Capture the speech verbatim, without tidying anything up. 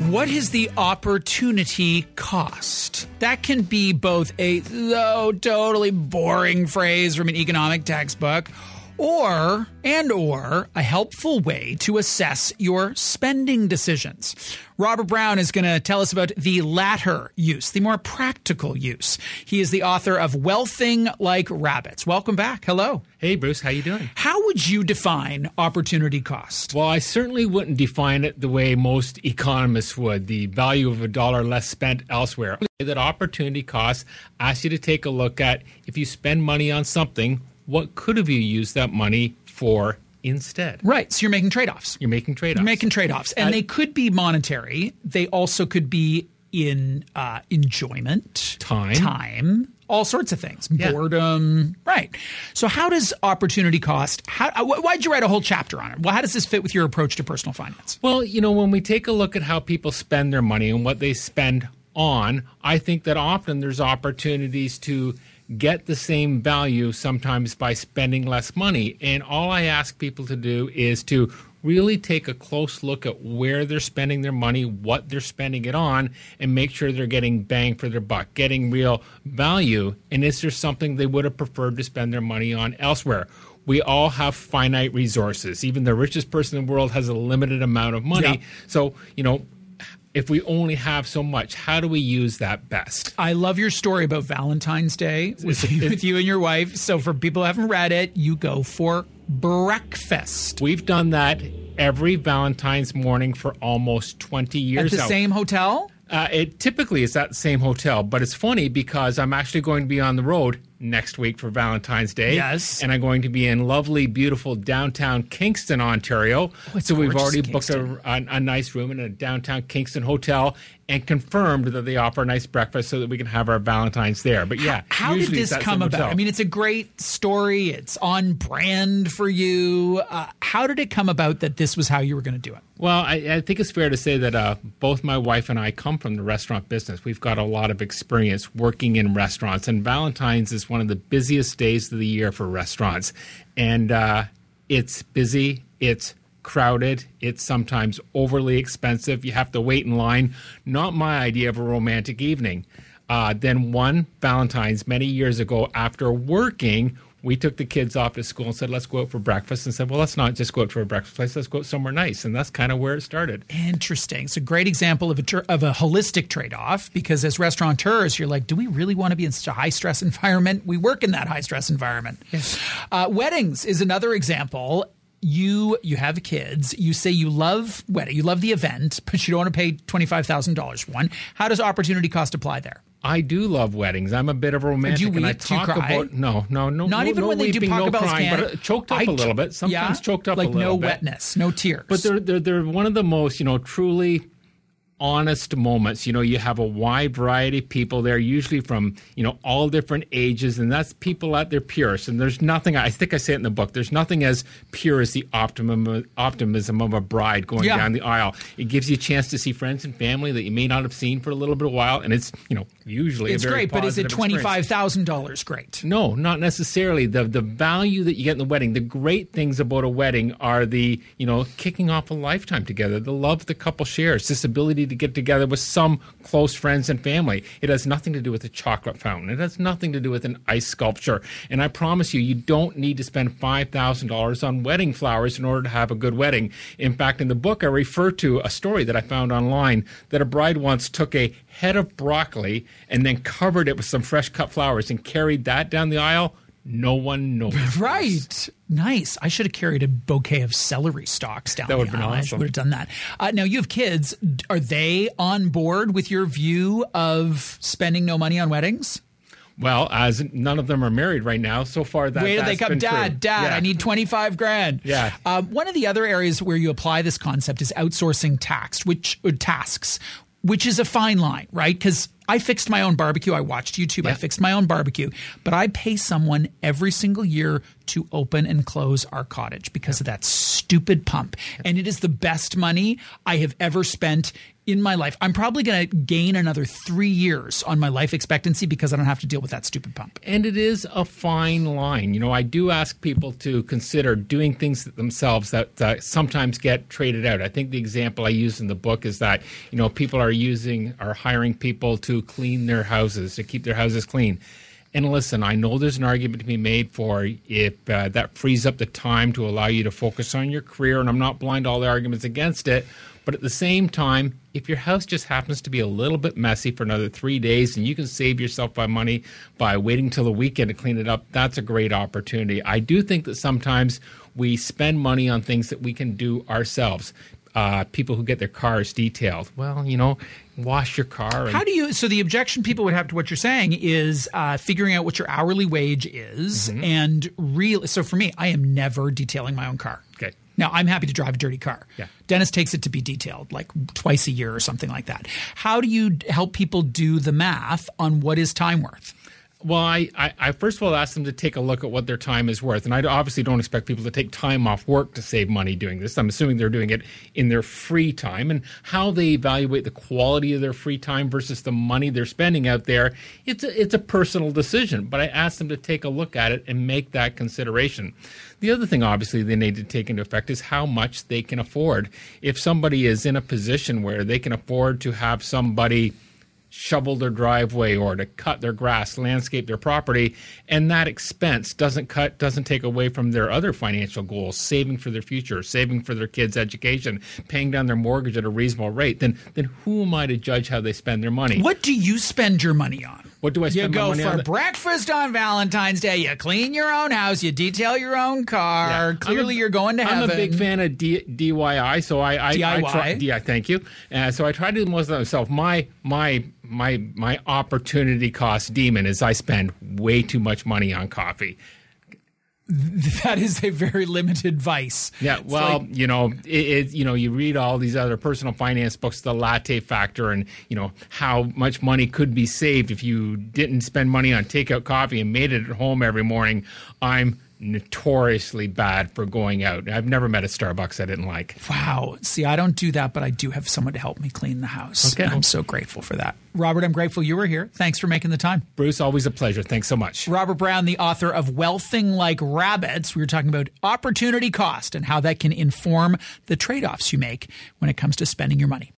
What is the opportunity cost? That can be both a oh, totally boring phrase from an economic textbook, or and or a helpful way to assess your spending decisions. Robert Brown is going to tell us about the latter use, the more practical use. He is the author of Wealthing Like Rabbits. Welcome back. Hello. Hey, Bruce. How you doing? How would you define opportunity cost? Well, I certainly wouldn't define it the way most economists would, the value of a dollar less spent elsewhere. That opportunity cost asks you to take a look at, if you spend money on something, what could have you used that money for instead? Right. So you're making trade-offs. You're making trade-offs. You're making trade-offs. And uh, they could be monetary. They also could be in uh, enjoyment. Time. Time. All sorts of things. Yeah. Boredom. Right. So how does opportunity cost, how, why'd you write a whole chapter on it? Well, how does this fit with your approach to personal finance? Well, you know, when we take a look at how people spend their money and what they spend on, I think that often there's opportunities to get the same value sometimes by spending less money. And all I ask people to do is to really take a close look at where they're spending their money, what they're spending it on, and make sure they're getting bang for their buck, getting real value. And is there something they would have preferred to spend their money on elsewhere? We all have finite resources. Even the richest person in the world has a limited amount of money. Yeah. So, you know, if we only have so much, how do we use that best? I love your story about Valentine's Day with, with you and your wife. So for people who haven't read it, you go for breakfast. We've done that every Valentine's morning for almost twenty years now. At the now. Same hotel? Uh, it typically is at the same hotel, but it's funny because I'm actually going to be on the road next week for Valentine's Day. Yes. And I'm going to be in lovely, beautiful downtown Kingston, Ontario. Oh, so we've already Kingston. booked a, a, a nice room in a downtown Kingston hotel and confirmed that they offer a nice breakfast so that we can have our Valentine's there. But yeah, how, how did this come about? Hotel. I mean, it's a great story. It's on brand for you. Uh, how did it come about that this was how you were going to do it? Well, I, I think it's fair to say that uh, both my wife and I come from the restaurant business. We've got a lot of experience working in restaurants, and Valentine's is one of the busiest days of the year for restaurants. And uh, it's busy, it's crowded, it's sometimes overly expensive. You have to wait in line. Not my idea of a romantic evening. Uh, then one Valentine's many years ago, after working, we took the kids off to school and said, let's go out for breakfast. And said, well, let's not just go out for a breakfast place. Let's go out somewhere nice. And that's kind of where it started. Interesting. It's a great example of a, ter- of a holistic trade-off, because as restaurateurs, you're like, do we really want to be in such a high-stress environment? We work in that high-stress environment. Yes. Uh, weddings is another example. You you have kids. You say you love wedding. You love the event, but you don't want to pay twenty-five thousand dollars for one. How does opportunity cost apply there? I do love weddings. I'm a bit of a romantic. Do you weep? And I Do you talk cry? about no, no, no. Not no, even no when they do weeping, Taco no Bell's crying, can. but uh, choked up I a little t- bit. Sometimes yeah? choked up like a little no bit. wetness, no tears. But they're they're they're one of the most, you know, truly honest moments. You know, you have a wide variety of people there, usually from, you know, all different ages, and that's people at their purest. And there's nothing, I think I say it in the book, there's nothing as pure as the optimum, optimism of a bride going yeah. down the aisle. It gives you a chance to see friends and family that you may not have seen for a little bit of while, and it's, you know, usually it's a very great, but is it twenty-five thousand dollars great? No, not necessarily. The the value that you get in the wedding, the great things about a wedding are the, you know, kicking off a lifetime together, the love the couple shares, this ability to get together with some close friends and family. It has nothing to do with a chocolate fountain. It has nothing to do with an ice sculpture. And I promise you, you don't need to spend five thousand dollars on wedding flowers in order to have a good wedding. In fact, in the book, I refer to a story that I found online that a bride once took a head of broccoli and then covered it with some fresh cut flowers and carried that down the aisle. No one knows. Right. Nice. I should have carried a bouquet of celery stalks down That the would have been aisle. awesome. I would have done that. Uh, now, you have kids. Are they on board with your view of spending no money on weddings? Well, as none of them are married right now, so far that Wait till that's they come, been Dad, true. Dad, Yeah. I need twenty-five grand. Yeah. Um, one of the other areas where you apply this concept is outsourcing tax, which uh, tasks, which is a fine line, right? Because I fixed my own barbecue. I watched YouTube. Yeah. I fixed my own barbecue. But I pay someone every single year to open and close our cottage because of that stupid pump. And it is the best money I have ever spent in my life. I'm probably going to gain another three years on my life expectancy because I don't have to deal with that stupid pump. And it is a fine line. You know, I do ask people to consider doing things themselves that, that sometimes get traded out. I think the example I use in the book is that, you know, people are using, are hiring people to clean their houses, to keep their houses clean. And listen, I know there's an argument to be made for if uh, that frees up the time to allow you to focus on your career, and I'm not blind to all the arguments against it. But at the same time, if your house just happens to be a little bit messy for another three days and you can save yourself by money by waiting till the weekend to clean it up, that's a great opportunity. I do think that sometimes we spend money on things that we can do ourselves. Uh, people who get their cars detailed. Well, you know, wash your car. And How do you – so the objection people would have to what you're saying is uh, figuring out what your hourly wage is mm-hmm. and real. So for me, I am never detailing my own car. Okay. Now, I'm happy to drive a dirty car. Yeah. Dennis takes it to be detailed like twice a year or something like that. How do you help people do the math on what is time worth? Well, I, I, I first of all ask them to take a look at what their time is worth. And I obviously don't expect people to take time off work to save money doing this. I'm assuming they're doing it in their free time. And how they evaluate the quality of their free time versus the money they're spending out there, it's a, it's a personal decision. But I ask them to take a look at it and make that consideration. The other thing, obviously, they need to take into effect is how much they can afford. If somebody is in a position where they can afford to have somebody shovel their driveway or to cut their grass, landscape their property, and that expense doesn't cut, doesn't take away from their other financial goals, saving for their future, saving for their kids' education, paying down their mortgage at a reasonable rate, then then who am I to judge how they spend their money? What do you spend your money on? What do I spend you my money go on? for breakfast on Valentine's Day. You clean your own house. You detail your own car. Yeah. Clearly, a, you're going to heaven. I'm a big fan of D, D I Y, so I, I D I Y. I try, D I, thank you. Uh, so I try to do most of that myself. My my my my opportunity cost demon is I spend way too much money on coffee. That is a very limited vice. Yeah, It's well, like, you know, it, it, you know, you read all these other personal finance books, the latte factor, and you know how much money could be saved if you didn't spend money on takeout coffee and made it at home every morning. I'm notoriously bad for going out. I've never met a Starbucks I didn't like. wow. See, I don't do that, but I do have someone to help me clean the house. Okay. And I'm so grateful for that. Robert, I'm grateful you were here. Thanks for making the time. Bruce, always a pleasure. Thanks so much. Robert Brown, the author of Wealthing Like Rabbits. We were talking about opportunity cost and how that can inform the trade-offs you make when it comes to spending your money.